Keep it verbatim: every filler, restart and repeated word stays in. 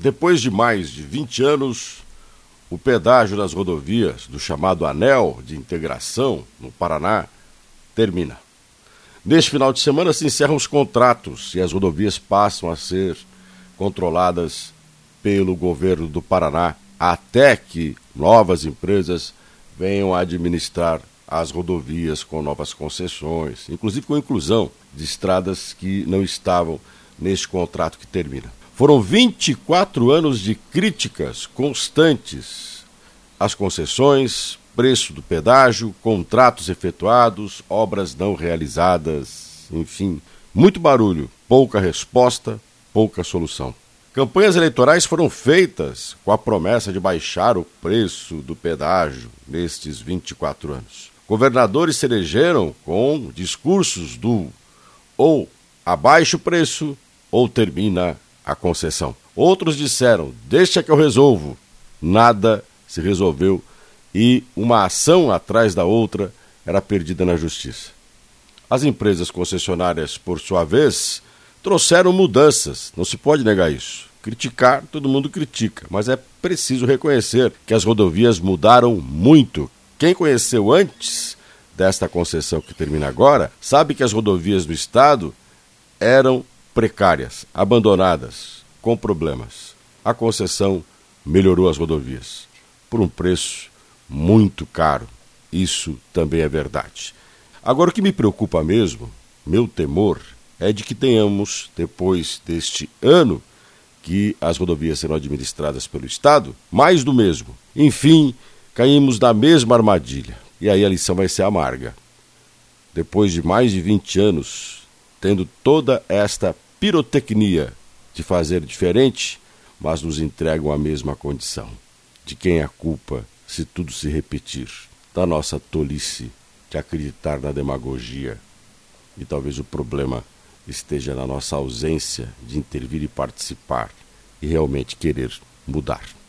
Depois de mais de vinte anos, o pedágio das rodovias do chamado Anel de Integração, no Paraná, termina. Neste final de semana se encerram os contratos e as rodovias passam a ser controladas pelo governo do Paraná, até que novas empresas venham a administrar as rodovias com novas concessões, inclusive com inclusão de estradas que não estavam neste contrato que termina. Foram vinte e quatro anos de críticas constantes às concessões, preço do pedágio, contratos efetuados, obras não realizadas, enfim, muito barulho, pouca resposta, pouca solução. Campanhas eleitorais foram feitas com a promessa de baixar o preço do pedágio nestes vinte e quatro anos. Governadores se elegeram com discursos do ou abaixa o preço ou termina a concessão. Outros disseram, deixa que eu resolvo. Nada se resolveu e uma ação atrás da outra era perdida na justiça. As empresas concessionárias, por sua vez, trouxeram mudanças, não se pode negar isso. Criticar, todo mundo critica, mas é preciso reconhecer que as rodovias mudaram muito. Quem conheceu antes desta concessão que termina agora, sabe que as rodovias do estado eram precárias, abandonadas, com problemas. A concessão melhorou as rodovias por um preço muito caro. Isso também é verdade. Agora, o que me preocupa mesmo, meu temor, é de que tenhamos, depois deste ano que as rodovias serão administradas pelo Estado, mais do mesmo. Enfim, caímos na mesma armadilha. E aí a lição vai ser amarga. Depois de mais de vinte anos, tendo toda esta pirotecnia de fazer diferente, mas nos entregam a mesma condição. De quem é a culpa se tudo se repetir? Da nossa tolice de acreditar na demagogia. E talvez o problema esteja na nossa ausência de intervir e participar e realmente querer mudar.